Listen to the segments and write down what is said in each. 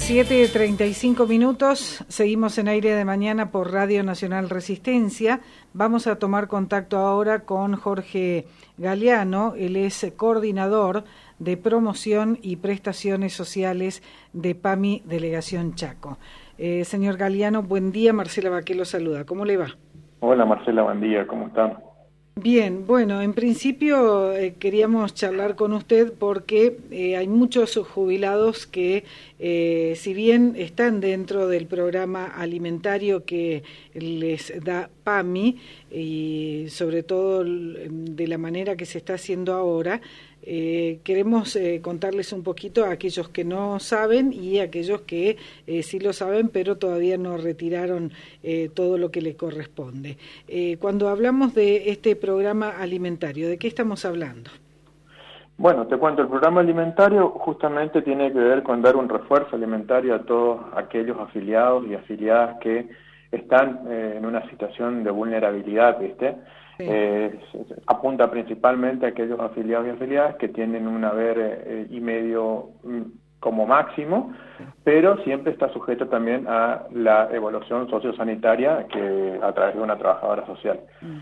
7:35, seguimos en Aire de Mañana por Radio Nacional Resistencia. Vamos a tomar contacto ahora con Jorge Galeano, él es coordinador de promoción y prestaciones sociales de PAMI Delegación Chaco. Señor Galeano, buen día, Marcela Baqué lo saluda, ¿cómo le va? Hola Marcela, buen día, ¿cómo están? Bien, bueno, en principio queríamos charlar con usted porque hay muchos jubilados que, si bien están dentro del programa alimentario que les da PAMI, y sobre todo de la manera que se está haciendo ahora, queremos contarles un poquito a aquellos que no saben y a aquellos que sí lo saben, pero todavía no retiraron todo lo que le corresponde. Cuando hablamos de este programa alimentario, ¿de qué estamos hablando? Bueno, te cuento, el programa alimentario justamente tiene que ver con dar un refuerzo alimentario a todos aquellos afiliados y afiliadas que están en una situación de vulnerabilidad, ¿viste? Sí. Apunta principalmente a aquellos afiliados y afiliadas que tienen un haber y medio como máximo, pero siempre está sujeto también a la evaluación sociosanitaria que a través de una trabajadora social.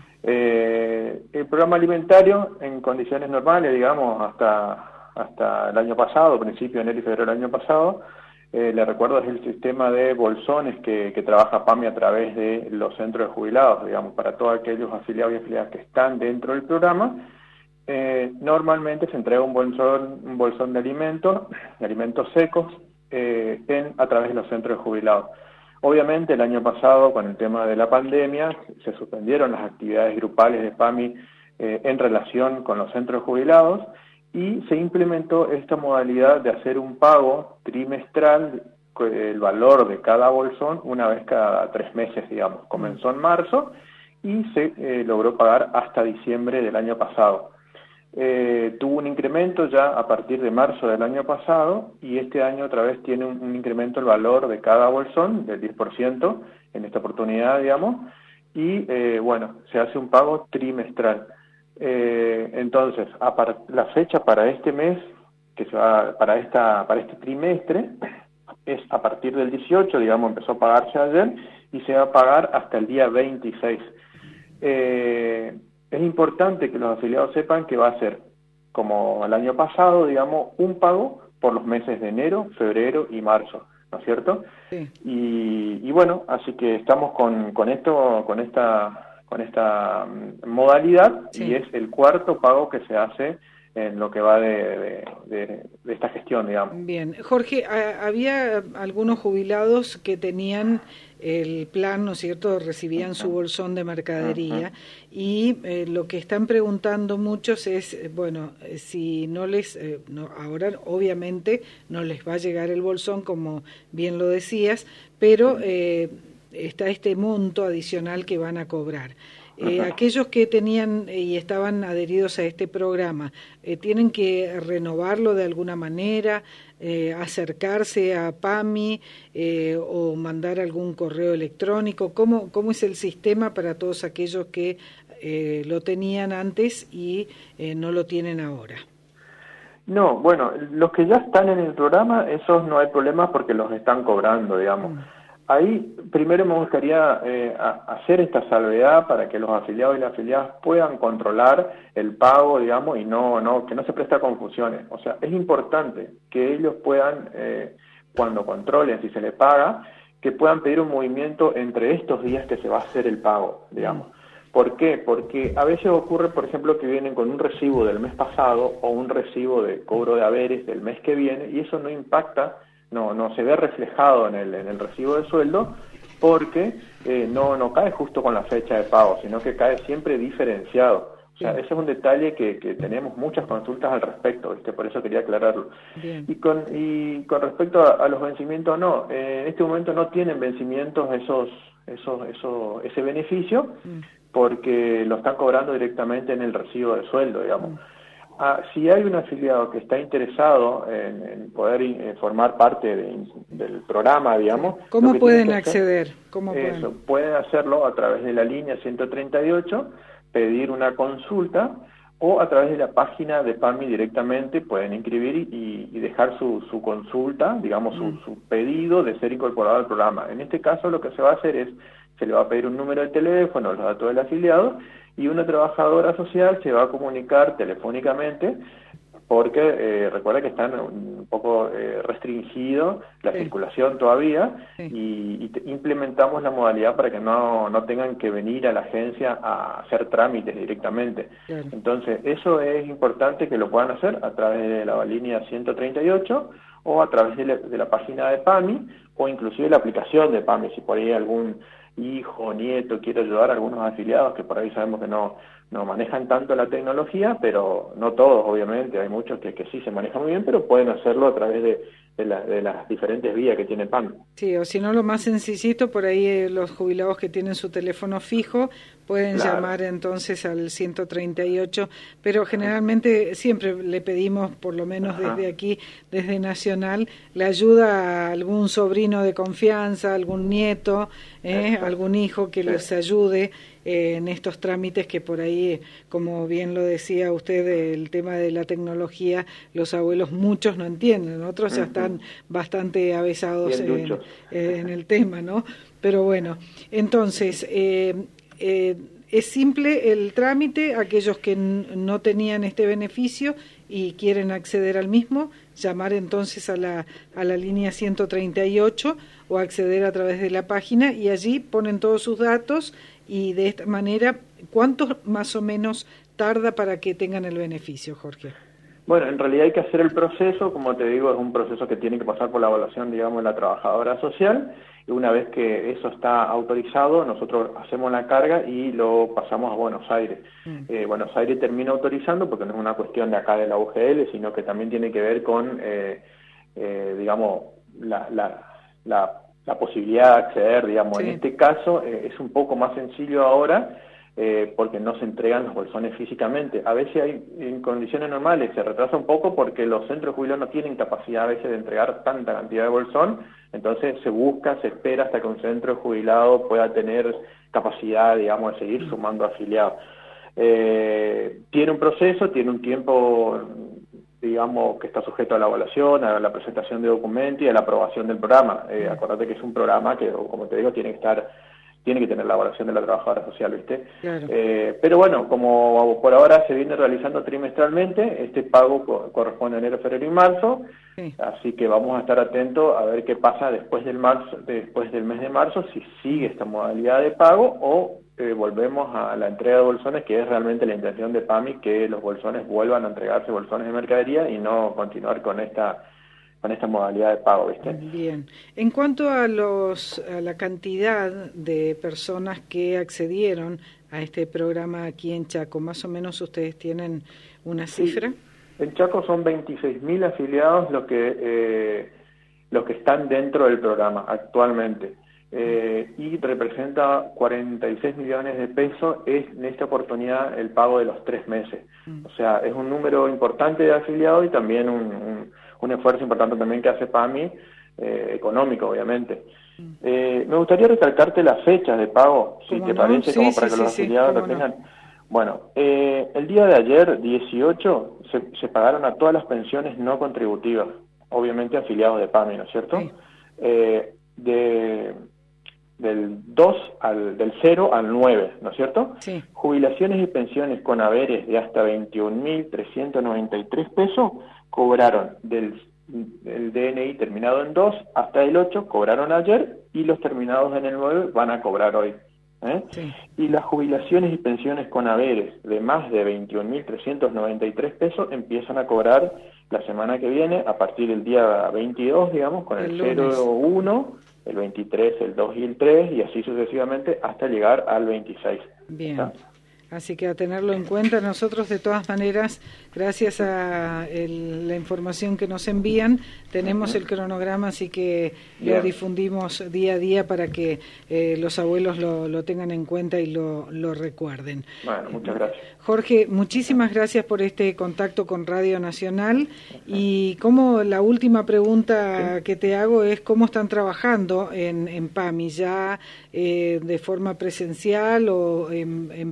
El programa alimentario en condiciones normales, digamos, hasta el año pasado, principio de enero y febrero del año pasado, le recuerdo, es el sistema de bolsones que trabaja PAMI a través de los centros de jubilados, digamos, para todos aquellos afiliados y afiliadas que están dentro del programa. Normalmente se entrega un bolsón de alimentos secos, a través de los centros de jubilados. Obviamente el año pasado, con el tema de la pandemia, se suspendieron las actividades grupales de PAMI en relación con los centros de jubilados, y se implementó esta modalidad de hacer un pago trimestral, el valor de cada bolsón, una vez cada 3 meses, digamos. Comenzó en marzo y se logró pagar hasta diciembre del año pasado. Tuvo un incremento ya a partir de marzo del año pasado, y este año otra vez tiene un incremento el valor de cada bolsón del 10% en esta oportunidad, digamos, y bueno, se hace un pago trimestral. Entonces, la fecha para este mes, que se va para este trimestre, es a partir del 18, digamos, empezó a pagarse ayer, y se va a pagar hasta el día 26. Es importante que los afiliados sepan que va a ser, como el año pasado, digamos, un pago por los meses de enero, febrero y marzo, ¿no es cierto? Sí. Y bueno, así que estamos con esta modalidad, sí. Y es el cuarto pago que se hace en lo que va de esta gestión, digamos. Bien, Jorge, había algunos jubilados que tenían el plan, ¿no es cierto?, recibían su bolsón de mercadería, y lo que están preguntando muchos es, bueno, si no les, ahora obviamente no les va a llegar el bolsón, como bien lo decías, pero está este monto adicional que van a cobrar. Aquellos que tenían y estaban adheridos a este programa, ¿tienen que renovarlo de alguna manera, acercarse a PAMI o mandar algún correo electrónico? ¿Cómo es el sistema para todos aquellos que lo tenían antes y no lo tienen ahora? No, bueno, los que ya están en el programa, esos no hay problema porque los están cobrando, digamos. Ahí primero me gustaría hacer esta salvedad para que los afiliados y las afiliadas puedan controlar el pago, digamos, y que no se preste a confusiones. O sea, es importante que ellos puedan, cuando controlen si se les paga, que puedan pedir un movimiento entre estos días que se va a hacer el pago, digamos. ¿Por qué? Porque a veces ocurre, por ejemplo, que vienen con un recibo del mes pasado o un recibo de cobro de haberes del mes que viene, y eso no impacta, no se ve reflejado en el recibo de sueldo, porque no cae justo con la fecha de pago, sino que cae siempre diferenciado. O sea, ese es un detalle que tenemos muchas consultas al respecto, ¿viste? Por eso quería aclararlo. Bien. Y con respecto a los vencimientos, no, en este momento no tienen vencimientos ese beneficio, porque lo están cobrando directamente en el recibo de sueldo, digamos. Si hay un afiliado que está interesado en poder formar parte del programa, digamos... ¿Cómo pueden acceder? Pueden hacerlo a través de la línea 138, pedir una consulta, o a través de la página de PAMI directamente pueden inscribir y dejar su consulta, digamos su pedido de ser incorporado al programa. En este caso lo que se va a hacer es, se le va a pedir un número de teléfono, los datos del afiliado, y una trabajadora social se va a comunicar telefónicamente, porque recuerda que están un poco restringido la circulación todavía, y implementamos la modalidad para que no tengan que venir a la agencia a hacer trámites directamente. Entonces, eso es importante que lo puedan hacer a través de la línea 138 o a través de la página de PAMI, o inclusive la aplicación de PAMI, si por ahí algún hijo o nieto quiere ayudar a algunos afiliados que por ahí sabemos que no manejan tanto la tecnología, pero no todos, obviamente, hay muchos que sí se manejan muy bien, pero pueden hacerlo a través de las diferentes vías que tiene PAMI. Sí, o si no, lo más sencillito, por ahí los jubilados que tienen su teléfono fijo pueden llamar entonces al 138, pero generalmente siempre le pedimos, por lo menos desde aquí, desde Nacional, le ayuda a algún sobrino de confianza, algún nieto, algún hijo que les ayude en estos trámites que por ahí, como bien lo decía usted, el tema de la tecnología, los abuelos muchos no entienden, otros ya están bastante avesados en el tema, ¿no? Pero bueno, entonces, es simple el trámite, aquellos que no tenían este beneficio y quieren acceder al mismo, llamar entonces a la línea 138 o acceder a través de la página, y allí ponen todos sus datos, y de esta manera, ¿cuánto más o menos tarda para que tengan el beneficio, Jorge? Bueno, en realidad hay que hacer el proceso, como te digo, es un proceso que tiene que pasar por la evaluación, digamos, de la trabajadora social, y una vez que eso está autorizado, nosotros hacemos la carga y lo pasamos a Buenos Aires. Buenos Aires termina autorizando, porque no es una cuestión de acá de la UGL, sino que también tiene que ver con, digamos, la posibilidad de acceder, digamos. En este caso es un poco más sencillo ahora, porque no se entregan los bolsones físicamente. A veces en condiciones normales se retrasa un poco porque los centros jubilados no tienen capacidad a veces de entregar tanta cantidad de bolsón, entonces se espera hasta que un centro jubilado pueda tener capacidad, digamos, de seguir sumando afiliados. Tiene un proceso, tiene un tiempo, digamos, que está sujeto a la evaluación, a la presentación de documentos y a la aprobación del programa. Acordate que es un programa que, como te digo, tiene que tener la evaluación de la trabajadora social, ¿viste? Claro. Pero bueno, como por ahora se viene realizando trimestralmente, este pago corresponde a enero, febrero y marzo, así que vamos a estar atentos a ver qué pasa después del mes de marzo, si sigue esta modalidad de pago o volvemos a la entrega de bolsones, que es realmente la intención de PAMI, que los bolsones vuelvan a entregarse bolsones de mercadería y no continuar con esta modalidad de pago, ¿viste? Bien. En cuanto a la cantidad de personas que accedieron a este programa aquí en Chaco, ¿más o menos ustedes tienen una cifra? En Chaco son 26.000 afiliados los que están dentro del programa actualmente. Y representa 46 millones de pesos en esta oportunidad el pago de los 3 meses. O sea, es un número importante de afiliados y también un esfuerzo importante también que hace PAMI, económico obviamente. Me gustaría recalcarte las fechas de pago, si te parece, como para que los afiliados lo tengan. Bueno, el día de ayer, 18, se pagaron a todas las pensiones no contributivas, obviamente afiliados de PAMI, ¿no es cierto? Del 0 al 9, ¿no es cierto? Sí. Jubilaciones y pensiones con haberes de hasta 21.393 pesos cobraron del DNI terminado en 2 hasta el 8, cobraron ayer, y los terminados en el 9 van a cobrar hoy. Sí. Y las jubilaciones y pensiones con haberes de más de 21.393 pesos empiezan a cobrar la semana que viene, a partir del día 22, digamos, con el 0, 1, el 23, el 2 y el 3, y así sucesivamente hasta llegar al 26. Bien. ¿Está? Así que a tenerlo en cuenta. Nosotros, de todas maneras, gracias a la información que nos envían, tenemos el cronograma, así que lo difundimos día a día para que los abuelos lo tengan en cuenta y lo recuerden. Bueno, muchas gracias. Jorge, muchísimas gracias por este contacto con Radio Nacional. Y la última pregunta que te hago es cómo están trabajando en PAMI, ya de forma presencial o en parte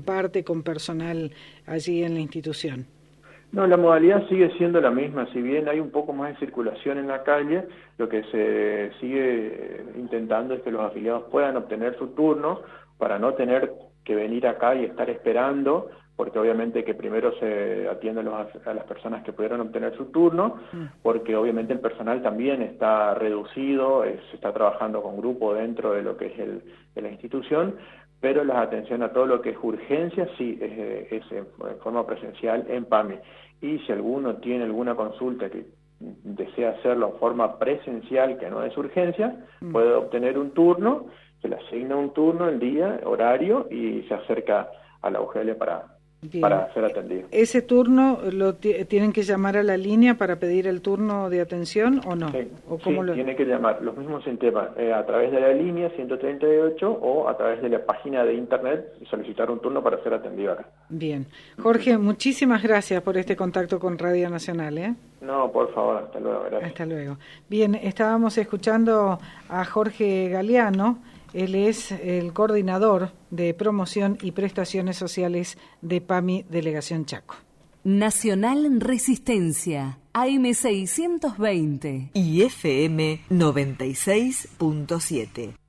con personal allí en la institución. No, la modalidad sigue siendo la misma, si bien hay un poco más de circulación en la calle, lo que se sigue intentando es que los afiliados puedan obtener su turno para no tener que venir acá y estar esperando, porque obviamente que primero se atienden a las personas que pudieron obtener su turno, porque obviamente el personal también está reducido, se está trabajando con grupo dentro de lo que es de la institución, pero la atención a todo lo que es urgencia sí es en forma presencial en PAMI. Y si alguno tiene alguna consulta que desea hacerlo en forma presencial, que no es urgencia, puede obtener un turno, se le asigna un turno, el día, horario, y se acerca a la UGL para ser atendido. ¿Ese turno tienen que llamar a la línea para pedir el turno de atención o no? Sí, ¿O cómo tiene que llamar. Los mismos sistemas, a través de la línea 138 o a través de la página de internet y solicitar un turno para ser atendido acá. Bien. Jorge, muchísimas gracias por este contacto con Radio Nacional. No, por favor, hasta luego. Gracias. Hasta luego. Bien, estábamos escuchando a Jorge Galeano. Él es el coordinador de promoción y prestaciones sociales de PAMI Delegación Chaco. Nacional Resistencia, AM 620 y FM 96.7.